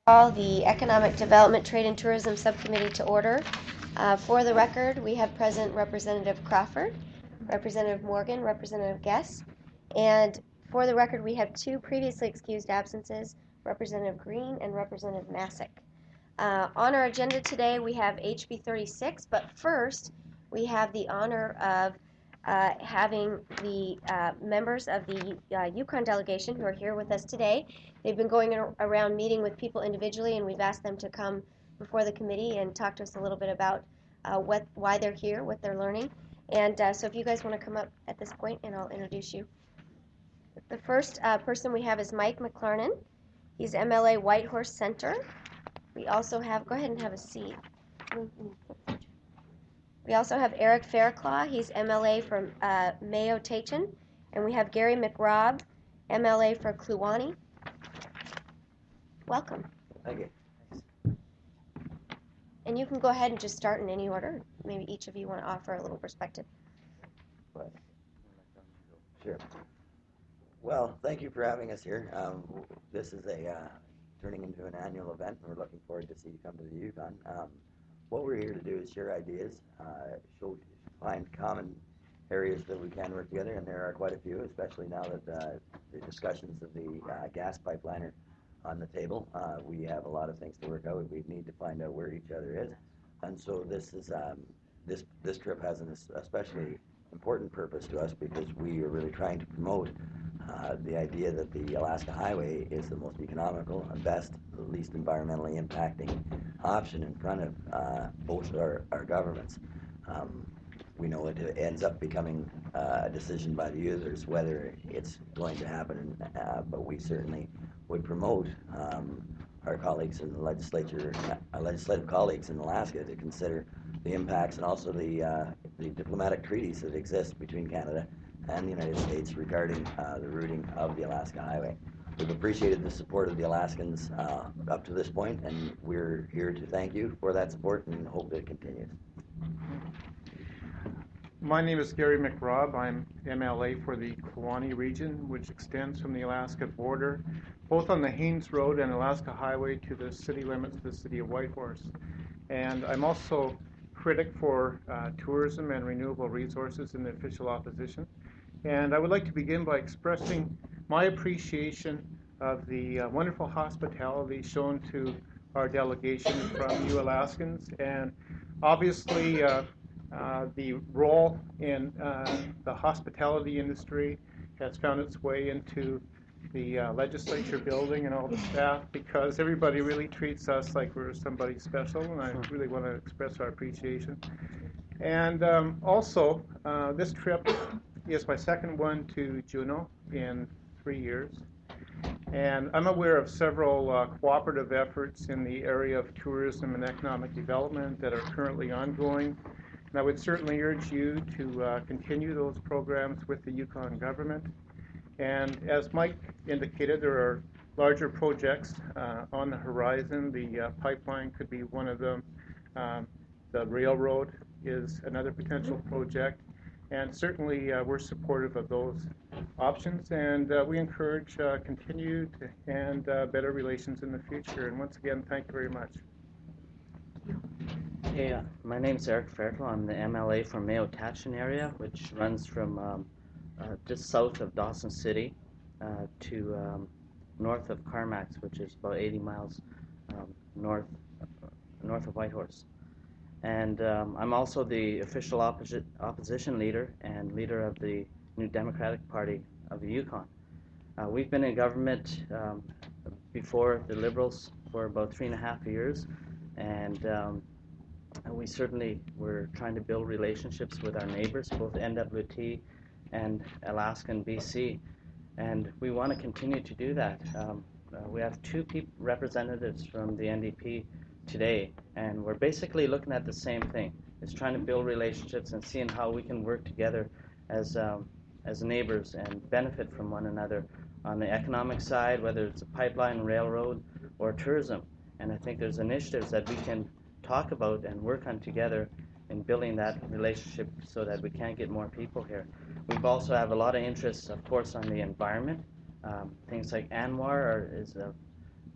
Call the Economic Development, Trade and Tourism Subcommittee to order. For the record, we have present Representative Crawford, Representative Morgan, Representative Guess, and for the record, we have two previously excused absences, Representative Green and Representative Masick. On our agenda today, we have HB 36, but first, we have the honor of having the members of the Yukon delegation who are here with us today. They've been going around meeting with people individually, and we've asked them to come before the committee and talk to us a little bit about why they're here, what they're learning. And so if you guys want to come up at this point, and I'll introduce you. The first person we have is Mike McLarnon. He's MLA Whitehorse Center. We also have, go ahead and have a seat. We also have Eric Fairclaw. He's MLA from Mayo Tachin. And we have Gary McRobb, MLA for Kluane. Welcome. Thank you. And you can go ahead and just start in any order. Maybe each of you want to offer a little perspective. Sure. Well, thank you for having us here. This is turning into an annual event, and we're looking forward to see you come to the Yukon. What we're here to do is share ideas, find common areas that we can work together, and there are quite a few, especially now that the discussions of the gas pipeline are on the table. We have a lot of things to work out. We need to find out where each other is, and so this is this trip has an especially important purpose to us because we are really trying to promote the idea that the Alaska Highway is the most economical and best, least environmentally impacting option in front of both our governments. We know it ends up becoming a decision by the users whether it's going to happen, but we certainly would promote our colleagues in the legislature, our legislative colleagues in Alaska to consider the impacts and also the diplomatic treaties that exist between Canada and the United States regarding the routing of the Alaska Highway. We've appreciated the support of the Alaskans up to this point, and we're here to thank you for that support and hope that it continues. My name is Gary McRobb. I'm MLA for the Kluane region, which extends from the Alaska border, both on the Haines Road and Alaska Highway to the city limits of the city of Whitehorse. And I'm also critic for tourism and renewable resources in the official opposition. And I would like to begin by expressing my appreciation of the wonderful hospitality shown to our delegation from you Alaskans, and obviously the role in the hospitality industry has found its way into the legislature building and all the staff, because everybody really treats us like we're somebody special, and I really want to express our appreciation. And also, this trip is my second one to Juneau in 3 years. And I'm aware of several cooperative efforts in the area of tourism and economic development that are currently ongoing. And I would certainly urge you to continue those programs with the Yukon government. And as Mike indicated, there are larger projects on the horizon. The pipeline could be one of them. The railroad is another potential project. And certainly we're supportive of those options, and we encourage continued and better relations in the future. And once again, thank you very much. Hey, my name is Eric Fairclaw. I'm the MLA for Mayo Tachin area, which runs from just south of Dawson City to north of Carmacks, which is about 80 miles north of Whitehorse. And I'm also the official opposition leader and leader of the New Democratic Party of the Yukon. We've been in government before the Liberals for about 3.5 years, and we certainly were trying to build relationships with our neighbors, both NWT and Alaska and BC, and we want to continue to do that. We have two representatives from the NDP today, and we're basically looking at the same thing. It's trying to build relationships and seeing how we can work together as neighbors and benefit from one another on the economic side, whether it's a pipeline, railroad, or tourism. And I think there's initiatives that we can talk about and work on together in building that relationship so that we can get more people here. We've also have a lot of interests, of course, on the environment. Things like ANWR is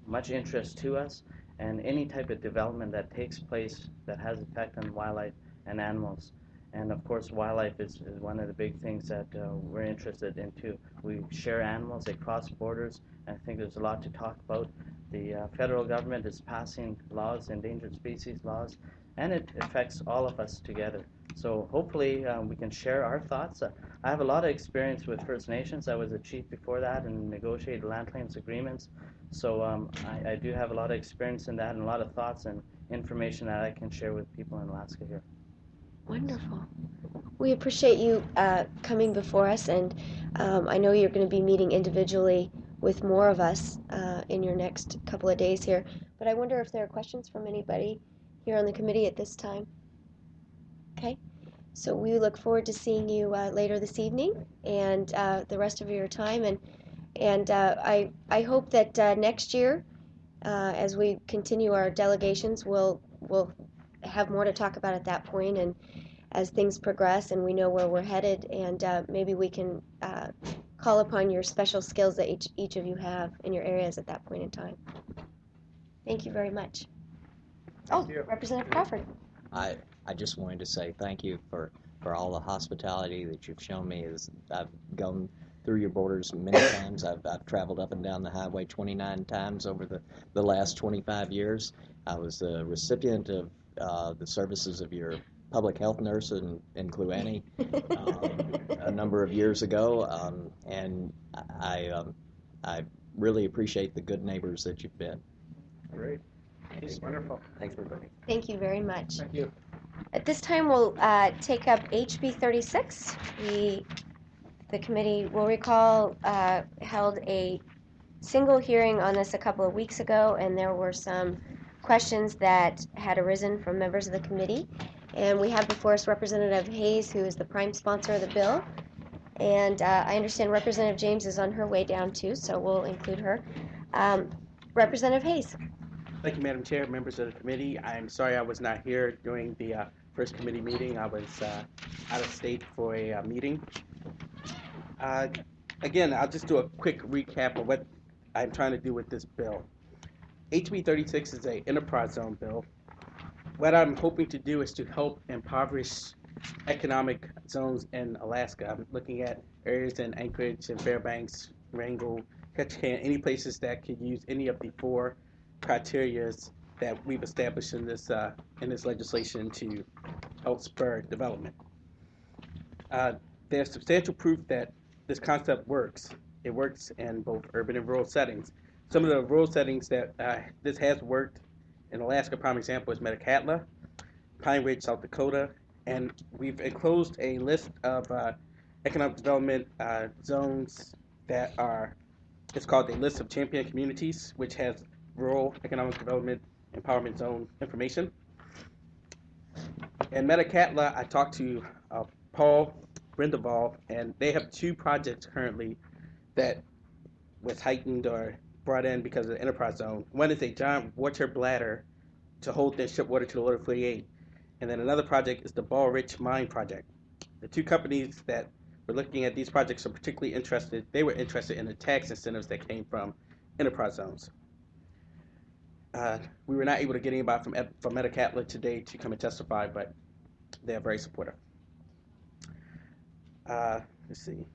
much interest to us, and any type of development that takes place that has effect on wildlife and animals. And of course, wildlife is one of the big things that we're interested in too. We share animals, they cross borders, and I think there's a lot to talk about. The federal government is passing laws, endangered species laws, and it affects all of us together. So hopefully we can share our thoughts. I have a lot of experience with First Nations. I was a chief before that and negotiated land claims agreements. So I do have a lot of experience in that and a lot of thoughts and information that I can share with people in Alaska here. Wonderful. We appreciate you coming before us, and I know you're going to be meeting individually with more of us in your next couple of days here. But I wonder if there are questions from anybody here on the committee at this time. Okay. So we look forward to seeing you later this evening and the rest of your time. And I hope that next year, as we continue our delegations, we'll have more to talk about at that point, and as things progress and we know where we're headed, and maybe we can call upon your special skills that each of you have in your areas at that point in time. Thank you very much. Thank you. Representative Crawford. I just wanted to say thank you for all the hospitality that you've shown me. As I've gone through your borders many times. I've traveled up and down the highway 29 times over the last 25 years. I was a recipient of the services of your public health nurse in Kluane a number of years ago, and I really appreciate the good neighbors that you've been. Great. It's wonderful. Thanks for coming. Thank you very much. Thank you. At this time, we'll take up HB 36. The committee, will recall, held a single hearing on this a couple of weeks ago, and there were some questions that had arisen from members of the committee. And we have before us Representative Hayes, who is the prime sponsor of the bill. And I understand Representative James is on her way down too, so we'll include her. Representative Hayes. Thank you, Madam Chair, members of the committee. I'm sorry I was not here during the first committee meeting. I was out of state for a meeting. Again, I'll just do a quick recap of what I'm trying to do with this bill. HB 36 is an enterprise zone bill. What I'm hoping to do is to help impoverish economic zones in Alaska. I'm looking at areas in Anchorage and Fairbanks, Wrangell, Ketchikan, any places that could use any of the four criteria that we've established in this legislation to help spur development. There's substantial proof that this concept works. It works in both urban and rural settings. Some of the rural settings that this has worked in Alaska, prime example is Metlakatla, Pine Ridge, South Dakota, and we've enclosed a list of economic development zones that are, it's called the List of Champion Communities, which has rural economic development empowerment zone information. In Metlakatla, I talked to Paul Brindaval, and they have two projects currently that was heightened or brought in because of the enterprise zone. One is a giant water bladder to hold and ship water to the lower 48. And then another project is the Ball Rich Mine project. The two companies that were looking at these projects are particularly interested. They were interested in the tax incentives that came from enterprise zones. We were not able to get anybody from Metlakatla today to come and testify, but they are very supportive. Let's see.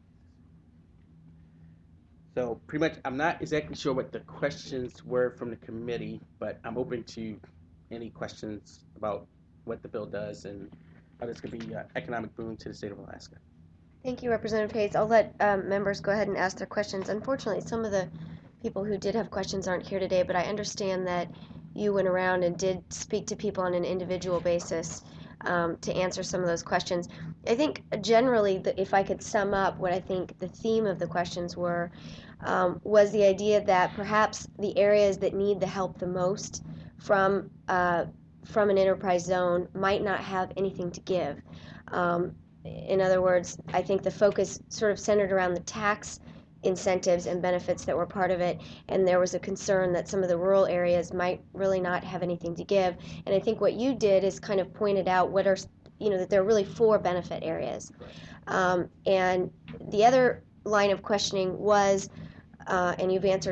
So pretty much, I'm not exactly sure what the questions were from the committee, but I'm open to any questions about what the bill does and how this could be an economic boom to the state of Alaska. Thank you, Representative Hayes. I'll let members go ahead and ask their questions. Unfortunately, some of the people who did have questions aren't here today, but I understand that you went around and did speak to people on an individual basis to answer some of those questions. I think generally, if I could sum up what I think the theme of the questions were, was the idea that perhaps the areas that need the help the most from an enterprise zone might not have anything to give. In other words, I think the focus sort of centered around the tax incentives and benefits that were part of it, and there was a concern that some of the rural areas might really not have anything to give. And I think what you did is kind of pointed out what are, that there are really four benefit areas. And the other line of questioning was, and you've answered it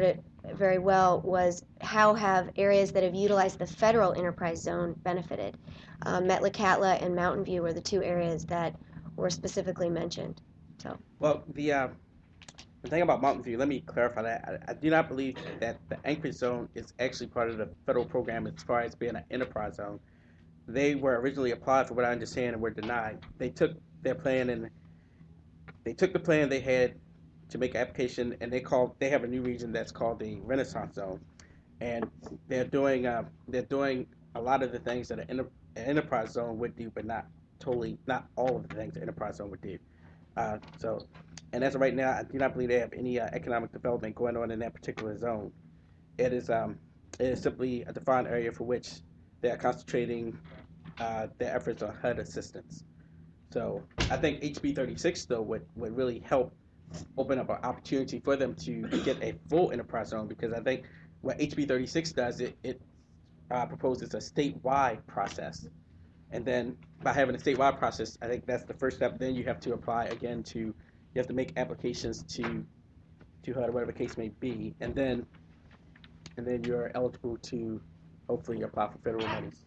very well was how have areas that have utilized the federal enterprise zone benefited. Metlakatla and Mountain View were the two areas that were specifically mentioned. Well, the thing about Mountain View, let me clarify that. I do not believe that the Anchorage Zone is actually part of the federal program as far as being an enterprise zone. They were originally applied for what I understand and were denied. They took their plan and they took the plan they had to make an application, and they have a new region that's called the Renaissance Zone, and they're doing a lot of the things that an enterprise zone would do, but not all of the things an enterprise zone would do. And as of right now, I do not believe they have any economic development going on in that particular zone. It is simply a defined area for which they are concentrating their efforts on HUD assistance. So I think HB 36 though would really help open up an opportunity for them to get a full enterprise zone, because I think what HB 36 does, it proposes a statewide process. And then by having a statewide process, I think that's the first step. Then you have to apply again you have to make applications to HUD or whatever the case may be. And then you're eligible to hopefully apply for federal monies.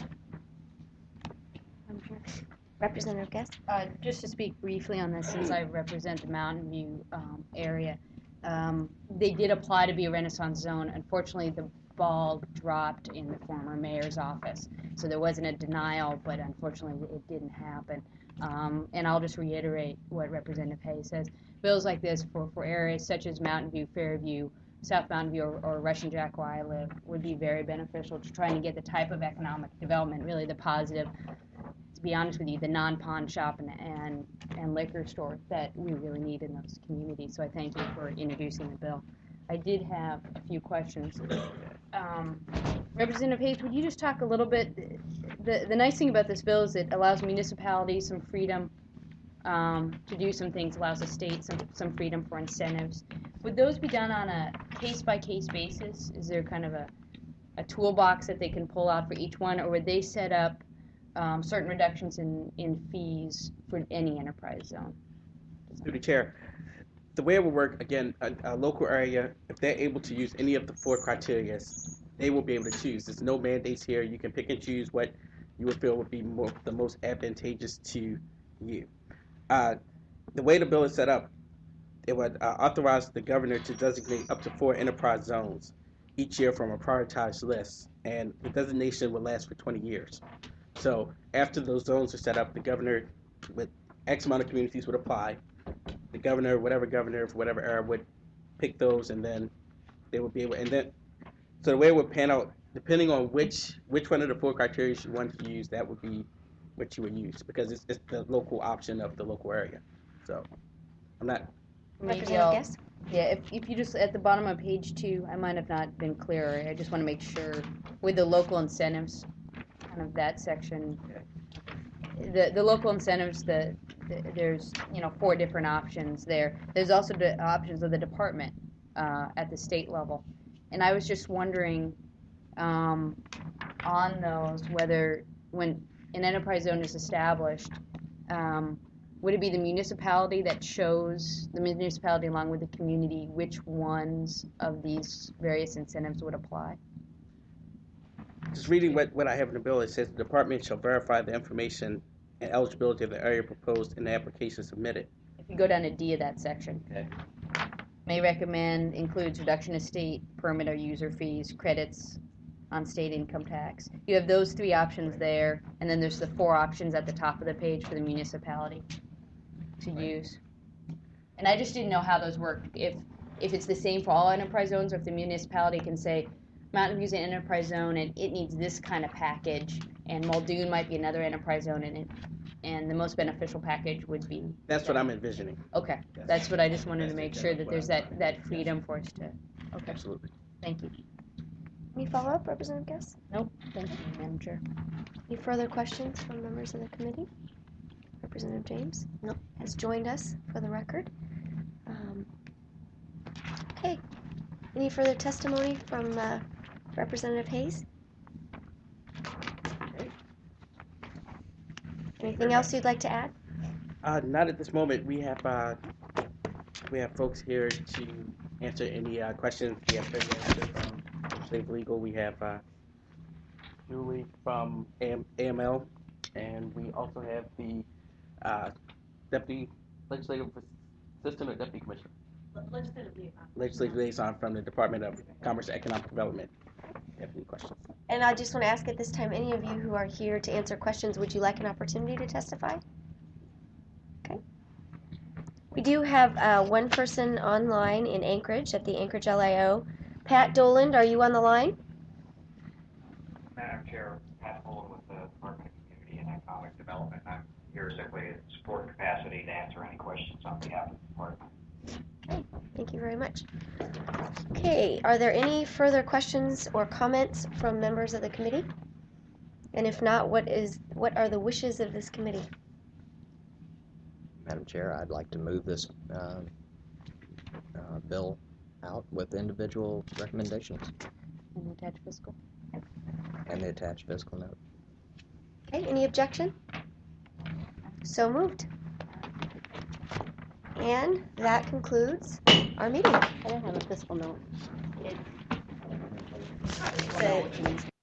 Representative Guest? Just to speak briefly on this, since I represent the Mountain View area, they did apply to be a Renaissance Zone. Unfortunately, the ball dropped in the former mayor's office, so there wasn't a denial, but unfortunately it didn't happen. And I'll just reiterate what Representative Hayes says. Bills like this for areas such as Mountain View, Fairview, South Mountain View, or Russian Jack where I live would be very beneficial to trying to get the type of economic development, really the positive, to be honest with you, the non-pawn shop and liquor store that we really need in those communities. So I thank you for introducing the bill. I did have a few questions. Representative Hayes, would you just talk a little bit? The nice thing about this bill is it allows municipalities some freedom to do some things, allows the state some freedom for incentives. Would those be done on a case-by-case basis? Is there kind of a toolbox that they can pull out for each one, or would they set up certain reductions in fees for any enterprise zone? Through the chair, the way it will work, again, a local area, if they're able to use any of the 4 criteria, they will be able to choose. There's no mandates here. You can pick and choose what you would feel would be the most advantageous to you. The way the bill is set up, it would authorize the governor to designate up to 4 enterprise zones each year from a prioritized list, and the designation would last for 20 years. So after those zones are set up, the governor, with X amount of communities, would apply. The governor, whatever governor for whatever era, would pick those, and then they would be able. And then, so the way it would pan out, depending on which one of the 4 criteria you wanted to use, that would be what you would use, because it's the local option of the local area. So I'm not. Representative Guest? Yeah, if you just, at the bottom of page 2, I might have not been clear. I just want to make sure with the local incentives, kind of that section, the local incentives, there's 4 different options there. There's also the options of the department at the state level, and I was just wondering on those whether when an enterprise zone is established, would it be the municipality that chose, the municipality along with the community, which ones of these various incentives would apply? Just reading what I have in the bill, it says the department shall verify the information and eligibility of the area proposed in the application submitted. If you go down to D of that section. Okay. May recommend includes reduction of state permit or user fees, credits on state income tax. You have those 3 options there, and then there's the 4 options at the top of the page for the municipality to use. And I just didn't know how those work. If it's the same for all enterprise zones, or if the municipality can say, Mountain View's an enterprise zone and it needs this kind of package, and Muldoon might be another enterprise zone, and the most beneficial package would be. That's what I'm envisioning. Okay, that's what I just wanted to make sure that there's that freedom for us to. Okay, Absolutely. thank you. Any follow-up, Representative Guest? Nope, thank you, Madam Chair. Any further questions from members of the committee? Representative James? Nope. Has joined us for the record. Okay. Any further testimony from Representative Hayes? Anything else you'd like to add? Not at this moment. We have folks here to answer any questions. We have Fred Answer from Legislative Legal. We have Julie from AML, and we also have the Deputy Legislative Assistant or Deputy Commissioner? Legislative Liaison from the Department of Commerce and Economic Development. Have any questions? And I just want to ask at this time, any of you who are here to answer questions, would you like an opportunity to testify? Okay. We do have one person online in Anchorage at the Anchorage LIO. Pat Doland, are you on the line? Madam Chair, Pat Boland with the Department of Community and Economic Development. I'm here simply in support capacity to answer any questions on behalf of the department. Okay, thank you very much. Okay, are there any further questions or comments from members of the committee? And if not, what are the wishes of this committee? Madam Chair, I'd like to move this bill out with individual recommendations And attached fiscal. and the attached fiscal note. Okay, any objection? So moved. And that concludes our meeting. I don't have a fiscal note. The